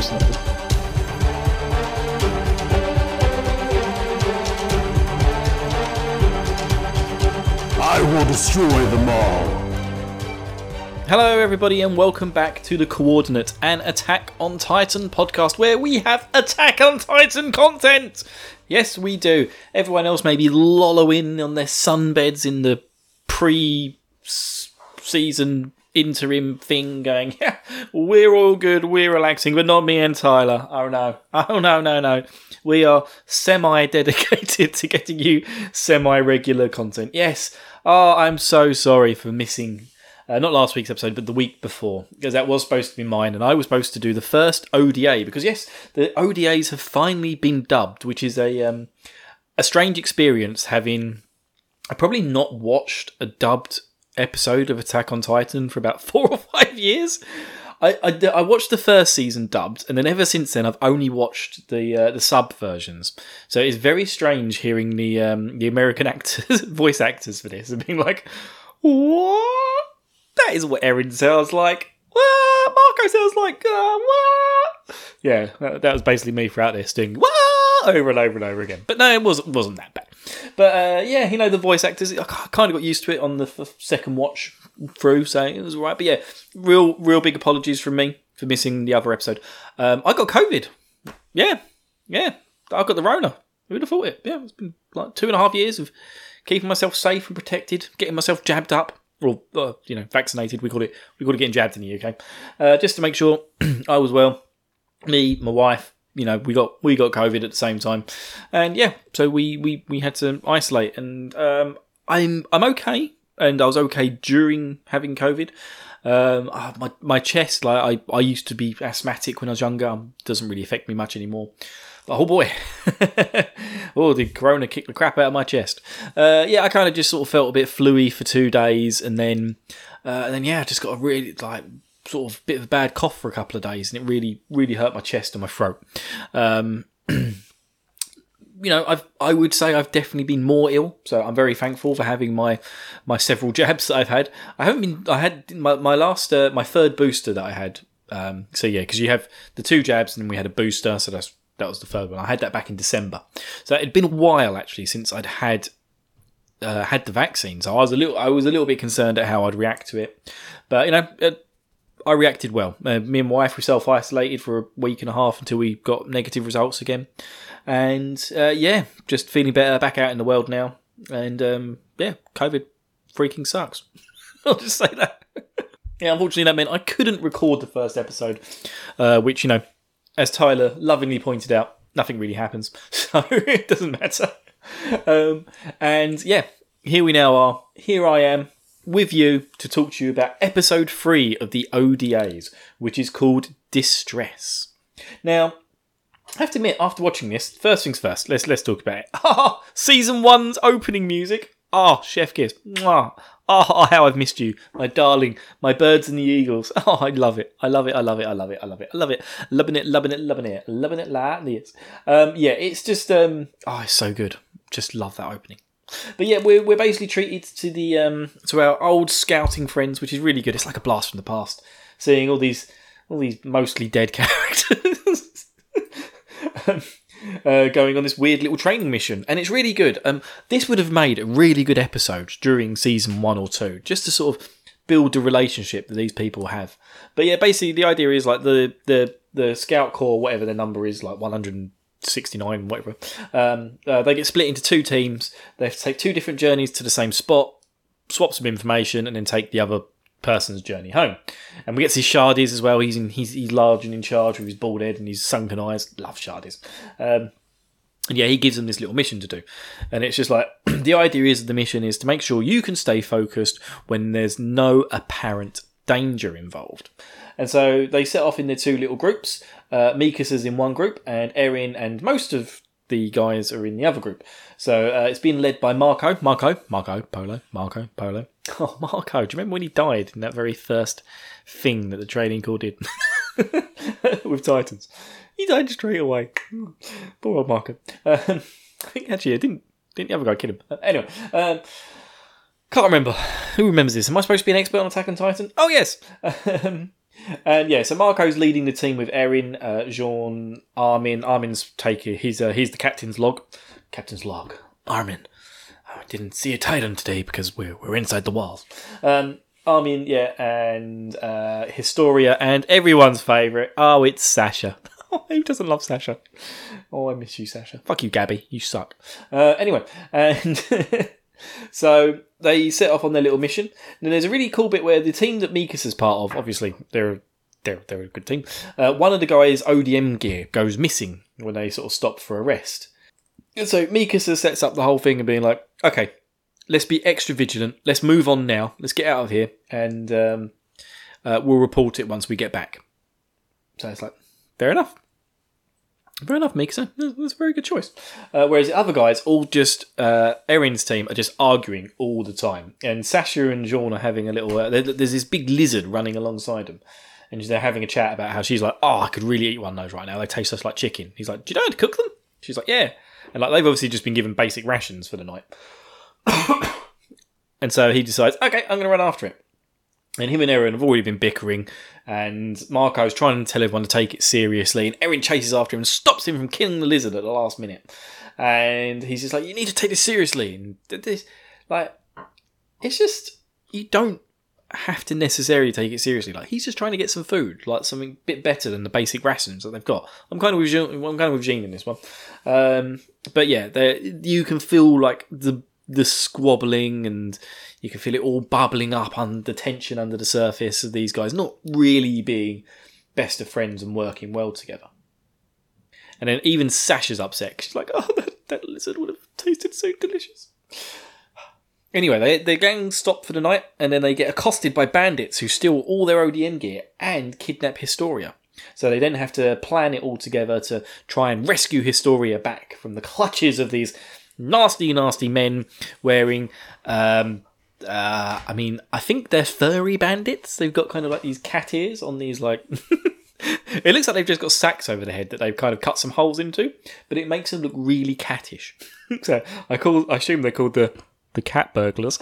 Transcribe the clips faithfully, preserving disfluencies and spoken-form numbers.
something. I will destroy them all. Hello everybody and welcome back to The Coordinate, an Attack on Titan podcast where we have Attack on Titan content! Yes, we do. Everyone else may be lolling on their sunbeds in the pre-season interim thing going, yeah, we're all good, we're relaxing, but not me and Tyler. Oh no, oh no, no, no. We are semi-dedicated to getting you semi-regular content. Yes, oh, I'm so sorry for missing... Uh, not last week's episode, but the week before, because that was supposed to be mine, and I was supposed to do the first O D A, because yes, the O D As have finally been dubbed, which is a um, a strange experience, having I probably not watched a dubbed episode of Attack on Titan for about four or five years. I, I, I watched the first season dubbed, and then ever since then I've only watched the uh, the sub versions. So it's very strange hearing the um, the American actors, voice actors for this, and being like, what? That is what Eren sounds like. What? Marco sounds like, uh, what? Yeah, that, that was basically me throughout this doing, what? Over and over and over again. But no, it wasn't, wasn't that bad. But uh, yeah, you know, the voice actors, I kind of got used to it on the f- second watch through, so it was alright. But yeah, real, real big apologies from me for missing the other episode. Um, I got COVID. Yeah, yeah. I got the Rona. Who would have thought it? Yeah, it's been like two and a half years of keeping myself safe and protected, getting myself jabbed up. Or, uh, you know, vaccinated, we call it, we call it getting jabbed in the U K, uh, just to make sure I was well. Me, my wife, you know, we got we got COVID at the same time, and yeah, so we we, we had to isolate, and um, I'm I'm okay, and I was okay during having COVID. Um, oh, my my chest, like I, I used to be asthmatic when I was younger, um, doesn't really affect me much anymore. But, oh boy, oh, did Corona kick the crap out of my chest? Uh, yeah, I kind of just sort of felt a bit fluey for two days, and then, uh, and then yeah, I just got a really like sort of bit of a bad cough for a couple of days, and it really, really hurt my chest and my throat. Um, you know, I've I would say I've definitely been more ill, so I'm very thankful for having my my several jabs that I've had. I haven't been. I had my my last uh, my third booster that I had. Um, so yeah, because you have the two jabs, and then we had a booster, so that's. That was the third one. I had that back in December, so it had been a while actually since I'd had uh, had the vaccine. So I was a little, I was a little bit concerned at how I'd react to it, but you know, uh, I reacted well. Uh, me and my wife were self isolated for a week and a half until we got negative results again, and uh, yeah, just feeling better, back out in the world now, and um, yeah, COVID freaking sucks. I'll just say that. Yeah, unfortunately, that meant I couldn't record the first episode, uh, which you know. As Tyler lovingly pointed out, nothing really happens, so it doesn't matter. Um, and yeah, here we now are. Here I am with you to talk to you about episode three of the O D As, which is called Distress. Now, I have to admit, after watching this, first things first, let's let's talk about it. Ah, season one's opening music. Ah, chef kiss. Mwah. Oh, how I've missed you, my darling, my birds and the eagles. Oh, I love it. I love it. I love it. I love it. I love it. I love it. Loving it, loving it, loving it, loving it like this. Um, yeah, it's just, um, oh, it's so good. Just love that opening. But yeah, we're we're basically treated to the um to our old scouting friends, which is really good. It's like a blast from the past, seeing all these all these mostly dead characters. um, Uh, going on this weird little training mission, and it's really good. Um, this would have made a really good episode during season one or two, just to sort of build the relationship that these people have. But yeah, basically the idea is like the the the scout corps, whatever their number is, like one hundred sixty-nine, whatever. Um, uh, they get split into two teams. They have to take two different journeys to the same spot, swap some information, and then take the other person's journey home. And we get to see Shardies as well. He's in, he's he's large and in charge with his bald head and his sunken eyes. Love Shardies. Um, and yeah, he gives them this little mission to do. And it's just like, the idea is the mission is to make sure you can stay focused when there's no apparent danger involved. And so they set off in their two little groups. Uh, Mikas is in one group, and Eren and most of the guys are in the other group. So uh, it's been led by Marco, Marco, Marco Polo, Marco Polo. Oh, Marco! Do you remember when he died in that very first thing that the Trading Corps did with Titans? He died straight away. Poor old Marco. Um, I think actually, I didn't didn't the other guy kill him? Uh, anyway, um, can't remember. Who remembers this? Am I supposed to be an expert on Attack on Titan? Oh yes. Um, And yeah, so Marco's leading the team with Erin, uh, Jean, Armin. Armin's taking he's uh, he's the captain's log. Captain's log. Armin. I didn't see a Titan today because we're we're inside the walls. Um, Armin, yeah, and uh, Historia, and everyone's favourite. Oh, it's Sasha. Oh, who doesn't love Sasha? Oh, I miss you, Sasha. Fuck you, Gabby. You suck. Uh, anyway, and so they set off on their little mission. And then there's a really cool bit where the team that Mikasa's part of, obviously, they're they're they're a good team. Uh, one of the guys' O D M gear goes missing when they sort of stop for a rest. And so Mikasa sets up the whole thing and being like, okay, let's be extra vigilant. Let's move on now. Let's get out of here, and um, uh, we'll report it once we get back. So it's like, fair enough. Fair enough, Mikasa. That's a very good choice. Uh, whereas the other guys, all just, uh, Erin's team, are just arguing all the time. And Sasha and Jean are having a little, uh, there's this big lizard running alongside them. And they're having a chat about how she's like, oh, I could really eat one of those right now. They taste just like chicken. He's like, do you know how to cook them? She's like, yeah. And like they've obviously just been given basic rations for the night. And so he decides, okay, I'm going to run after it. And him and Erin have already been bickering, and Marco's trying to tell everyone to take it seriously, and Erin chases after him and stops him from killing the lizard at the last minute. And he's just like, you need to take this seriously. And this, like, it's just, you don't have to necessarily take it seriously. Like, he's just trying to get some food, like something a bit better than the basic rations that they've got. I'm kind of with Jean, I'm kind of with Jean in this one. Um, but yeah, you can feel like the the squabbling, and you can feel it all bubbling up under tension under the surface of these guys not really being best of friends and working well together. And then even Sasha's upset. She's like, oh, that, that lizard would have tasted so delicious. Anyway, they, their gang stop for the night, and then they get accosted by bandits who steal all their O D M gear and kidnap Historia. So they then have to plan it all together to try and rescue Historia back from the clutches of these nasty, nasty men wearing, um, uh, I mean, I think they're furry bandits. They've got kind of like these cat ears on these, like, it looks like they've just got sacks over their head that they've kind of cut some holes into, but it makes them look really cattish. So I call, I assume they're called the, the cat burglars.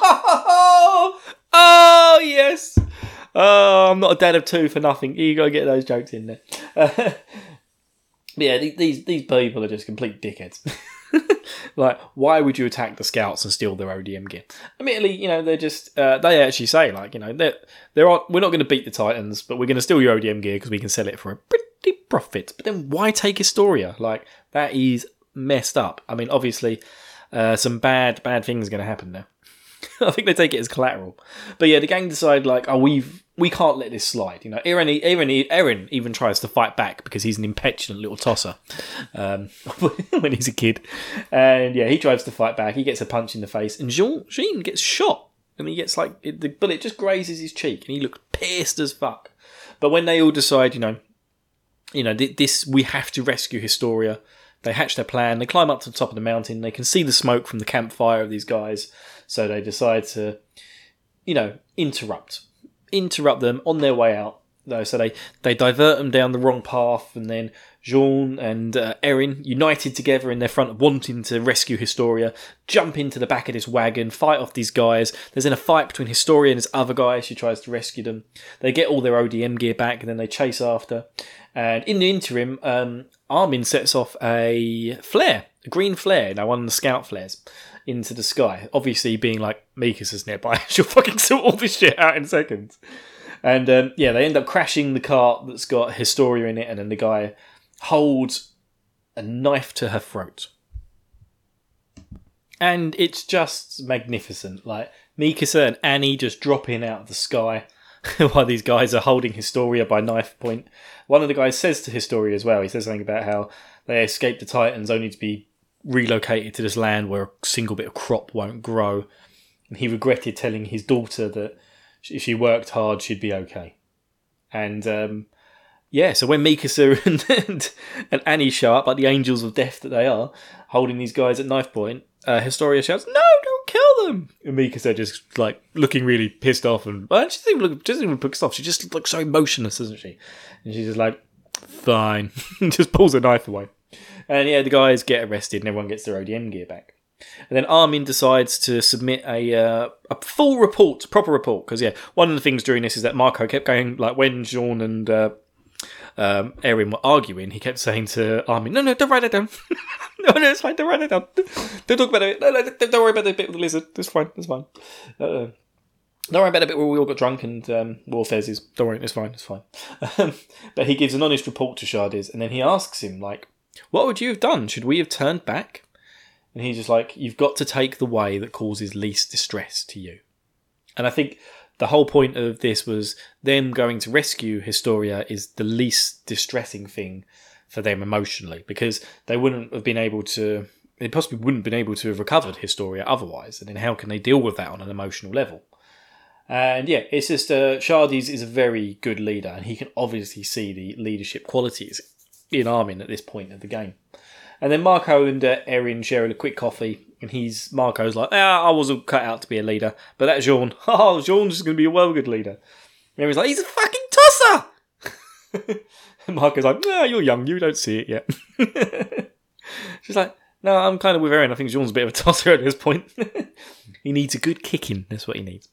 Oh, yes. Oh, I'm not a dad of two for nothing. You got to get those jokes in there. Uh, yeah, these, these people are just complete dickheads. Like, why would you attack the scouts and steal their O D M gear? Admittedly, you know, they're just, uh, they actually say, like, you know, they're, they're on, we're not going to beat the Titans, but we're going to steal your O D M gear because we can sell it for a pretty profit. But then why take Historia? Like, that is messed up. I mean, obviously, uh, some bad, bad things are going to happen there. I think they take it as collateral. But yeah, the gang decide, like, oh, we've, we can't let this slide. You know, Erin, Erin, Erin even tries to fight back because he's an impetuous little tosser um, when he's a kid. And yeah, he tries to fight back. He gets a punch in the face, and Jean, Jean gets shot. And he gets like, it, the bullet just grazes his cheek, and he looks pissed as fuck. But when they all decide, you know, you know, this, we have to rescue Historia, they hatch their plan. They climb up to the top of the mountain. They can see the smoke from the campfire of these guys. So they decide to, you know, interrupt. Interrupt them on their way out. Though, so they, they divert them down the wrong path. And then Jean and uh, Erin, united together in their front, wanting to rescue Historia, jump into the back of this wagon, fight off these guys. There's then a fight between Historia and this other guy. She tries to rescue them. They get all their O D M gear back, and then they chase after. And in the interim, um, Armin sets off a flare, a green flare, now one of the scout flares, into the sky. Obviously being like, Mikasa's nearby. She'll fucking sort all this shit out in seconds. And um, yeah, they end up crashing the cart that's got Historia in it, and then the guy holds a knife to her throat. And it's just magnificent. Like, Mikasa and Annie just dropping out of the sky while these guys are holding Historia by knife point. One of the guys says to Historia as well, he says something about how they escaped the Titans only to be relocated to this land where a single bit of crop won't grow. And he regretted telling his daughter that if she worked hard, she'd be okay. And um, yeah, so when Mikasa and, and, and Annie show up, like the angels of death that they are, holding these guys at knife point, uh, Historia shouts, "No, don't kill them!" And Mikasa just like looking really pissed off, and well, she doesn't even look, she doesn't even pissed off. She just looks so emotionless, doesn't she? And she's just like, "Fine," just pulls a knife away. And yeah, the guys get arrested, and everyone gets their O D M gear back. And then Armin decides to submit a uh, a full report, proper report, because yeah, one of the things during this is that Marco kept going, like when Jean and uh, um, Erin were arguing, he kept saying to Armin, no, no, don't write it down. no, no, it's fine, don't write it down. Don't talk about it. No, no, don't worry about the bit with the lizard. It's fine, it's fine. Uh, don't worry about the bit where we all got drunk and um, wore fezzes. Don't worry, it's fine, it's fine. Um, but he gives an honest report to Shardis, and then he asks him, like, what would you have done? Should we have turned back? And he's just like, you've got to take the way that causes least distress to you. And I think the whole point of this was them going to rescue Historia is the least distressing thing for them emotionally, because they wouldn't have been able to, they possibly wouldn't have been able to have recovered Historia otherwise. And then how can they deal with that on an emotional level? And yeah, it's just, uh, Shardis is a very good leader, and he can obviously see the leadership qualities in Armin at this point of the game. And then Marco and uh, Erin share a quick coffee, and he's Marco's like, ah, I wasn't cut out to be a leader, but that's Jean. Oh, Jean's just going to be a well good leader. And Erin's like, he's a fucking tosser! And Marco's like, no, you're young, you don't see it yet. She's like, no, I'm kind of with Erin. I think Jean's a bit of a tosser at this point. He needs a good kicking, that's what he needs.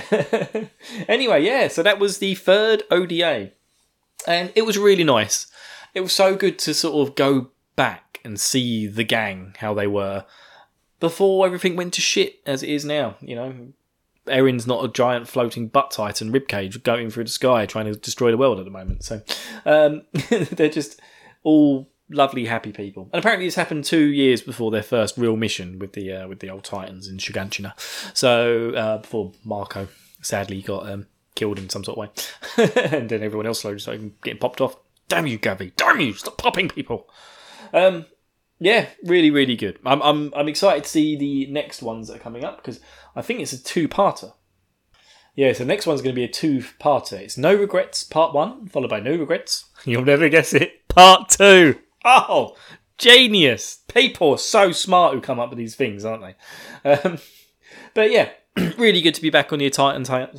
Anyway, yeah, so that was the third O D A. And it was really nice. It was so good to sort of go back and see the gang, how they were before everything went to shit as it is now. You know, Erin's not a giant floating butt titan ribcage going through the sky trying to destroy the world at the moment. So um, they're just all lovely, happy people. And apparently this happened two years before their first real mission with the uh, with the old Titans in Shiganshina. So uh, before Marco sadly got um, killed in some sort of way. And then everyone else slowly started getting popped off. Damn you, Gavi! Damn you! Stop popping people! Um, yeah, really, really good. I'm, I'm, I'm excited to see the next ones that are coming up, because I think it's a two-parter. Yeah, so the next one's going to be a two-parter. It's No Regrets Part One, followed by No Regrets. You'll never guess it. Part Two. Oh, genius! People are so smart who come up with these things, aren't they? Um, but yeah. Really good to be back on the Titan, Titan,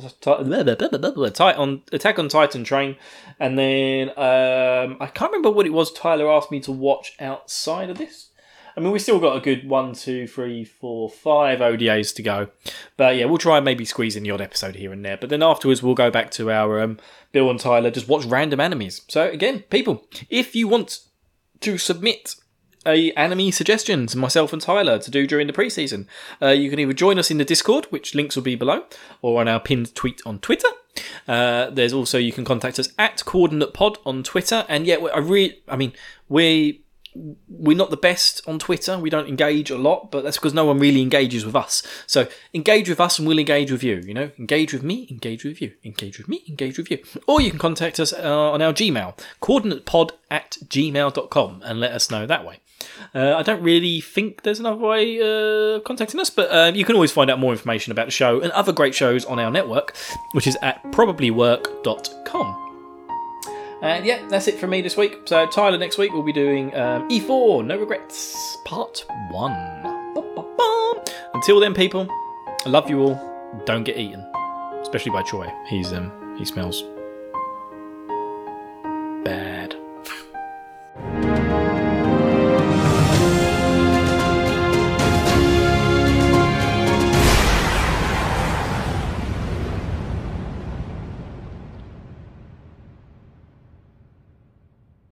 Titan, Attack on Titan train. And then um, I can't remember what it was Tyler asked me to watch outside of this. I mean, we've still got a good one, two, three, four, five O D As to go. But yeah, we'll try and maybe squeeze in the odd episode here and there. But then afterwards, we'll go back to our um, Bill and Tyler, just watch random animes. So again, people, if you want to submit a anime suggestion to myself and Tyler to do during the preseason, uh, you can either join us in the Discord, which links will be below, or on our pinned tweet on Twitter. Uh, there's also, you can contact us at Coordinate Pod on Twitter. And yeah, I really, I mean, we we're not the best on Twitter. We don't engage a lot, but that's because no one really engages with us. So engage with us and we'll engage with you. You know, engage with me, engage with you, engage with me, engage with you. Or you can contact us uh, on our Gmail, coordinatepod at gmail dot com, and let us know that way. Uh, I don't really think there's another way of uh, contacting us, but uh, you can always find out more information about the show and other great shows on our network, which is at probably work dot com. And yeah, that's it from me this week. So Tyler next week will be doing um, E four, No Regrets, Part one. Ba-ba-ba. Until then, people, I love you all. Don't get eaten. Especially by Troy. He's um, he smells